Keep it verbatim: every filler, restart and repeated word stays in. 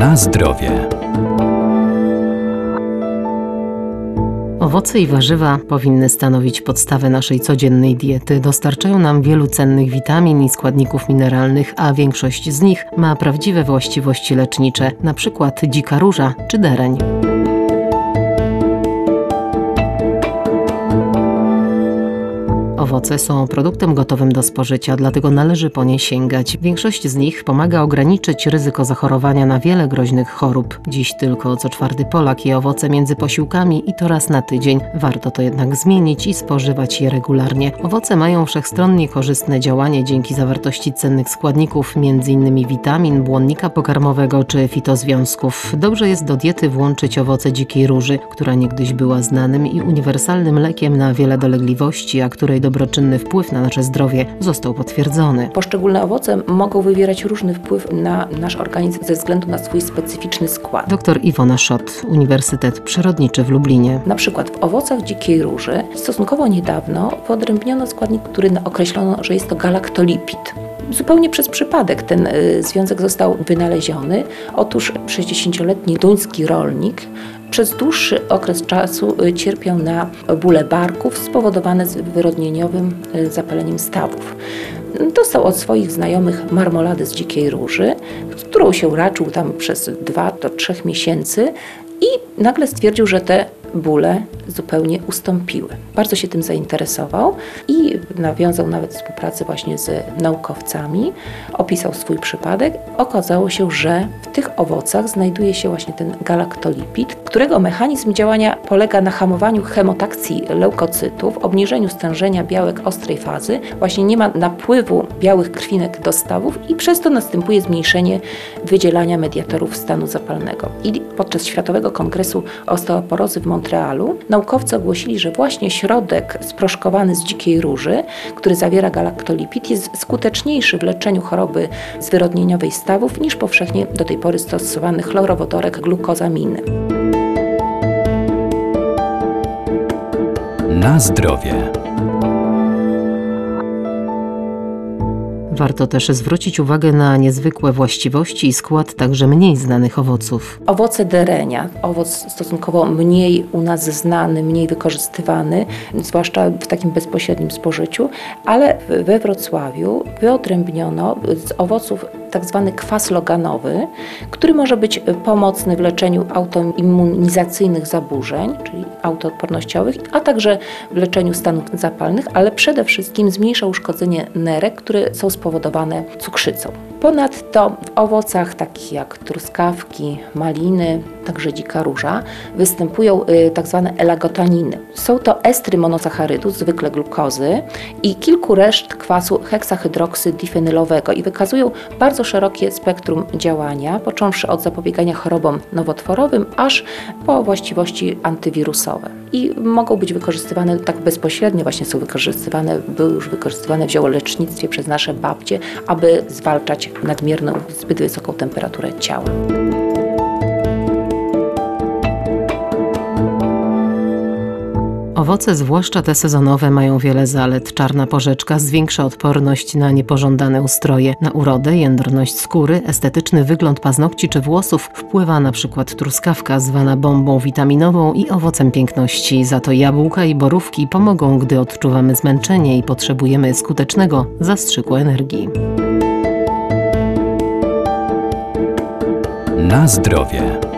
Na zdrowie. Owoce i warzywa powinny stanowić podstawę naszej codziennej diety. Dostarczają nam wielu cennych witamin i składników mineralnych, a większość z nich ma prawdziwe właściwości lecznicze, na przykład dzika róża czy dereń. Owoce są produktem gotowym do spożycia, dlatego należy po nie sięgać. Większość z nich pomaga ograniczyć ryzyko zachorowania na wiele groźnych chorób. Dziś tylko co czwarty Polak je owoce między posiłkami i to raz na tydzień. Warto to jednak zmienić i spożywać je regularnie. Owoce mają wszechstronnie korzystne działanie dzięki zawartości cennych składników, między innymi witamin, błonnika pokarmowego czy fitozwiązków. Dobrze jest do diety włączyć owoce dzikiej róży, która niegdyś była znanym i uniwersalnym lekiem na wiele dolegliwości, a której dobroczynny wpływ na nasze zdrowie został potwierdzony. Poszczególne owoce mogą wywierać różny wpływ na nasz organizm ze względu na swój specyficzny skład. Doktor Iwona Szot, Uniwersytet Przyrodniczy w Lublinie. Na przykład w owocach dzikiej róży stosunkowo niedawno wyodrębniono składnik, który określono, że jest to galaktolipid. Zupełnie przez przypadek ten y, związek został wynaleziony. Otóż sześćdziesięcioletni duński rolnik przez dłuższy okres czasu cierpiał na bóle barków spowodowane wyrodnieniowym zapaleniem stawów. Dostał od swoich znajomych marmoladę z dzikiej róży, z którą się raczył tam przez dwa do trzech miesięcy i nagle stwierdził, że te bóle zupełnie ustąpiły. Bardzo się tym zainteresował i nawiązał nawet współpracę właśnie z naukowcami, opisał swój przypadek. Okazało się, że w tych owocach znajduje się właśnie ten galaktolipid, którego mechanizm działania polega na hamowaniu chemotakcji leukocytów, obniżeniu stężenia białek ostrej fazy, właśnie nie ma napływu białych krwinek do stawów i przez to następuje zmniejszenie wydzielania mediatorów stanu zapalnego. I podczas Światowego Kongresu Osteoporozy w Montrealu naukowcy ogłosili, że właśnie środek sproszkowany z dzikiej róży, który zawiera galaktolipid, jest skuteczniejszy w leczeniu choroby zwyrodnieniowej stawów niż powszechnie do tej pory stosowany chlorowodorek glukozaminy. Na zdrowie. Warto też zwrócić uwagę na niezwykłe właściwości i skład także mniej znanych owoców. Owoce derenia, owoc stosunkowo mniej u nas znany, mniej wykorzystywany, zwłaszcza w takim bezpośrednim spożyciu, ale we Wrocławiu wyodrębniono z owoców tak zwany kwas loganowy, który może być pomocny w leczeniu autoimmunizacyjnych zaburzeń, czyli autoodpornościowych, a także w leczeniu stanów zapalnych, ale przede wszystkim zmniejsza uszkodzenie nerek, które są spowodowane cukrzycą. Ponadto w owocach takich jak truskawki, maliny, także dzika róża występują y, tak zwane elagotaniny. Są to estry monosacharydów, zwykle glukozy i kilku reszt kwasu heksahydroksydifenylowego i wykazują bardzo szerokie spektrum działania, począwszy od zapobiegania chorobom nowotworowym, aż po właściwości antywirusowe. I mogą być wykorzystywane tak bezpośrednio, właśnie są wykorzystywane, były już wykorzystywane w ziołolecznictwie przez nasze babcie, aby zwalczać nadmierną, zbyt wysoką temperaturę ciała. Owoce, zwłaszcza te sezonowe, mają wiele zalet. Czarna porzeczka zwiększa odporność na niepożądane ustroje. Na urodę, jędrność skóry, estetyczny wygląd paznokci czy włosów wpływa na przykład truskawka zwana bombą witaminową i owocem piękności. Za to jabłka i borówki pomogą, gdy odczuwamy zmęczenie i potrzebujemy skutecznego zastrzyku energii. Na zdrowie.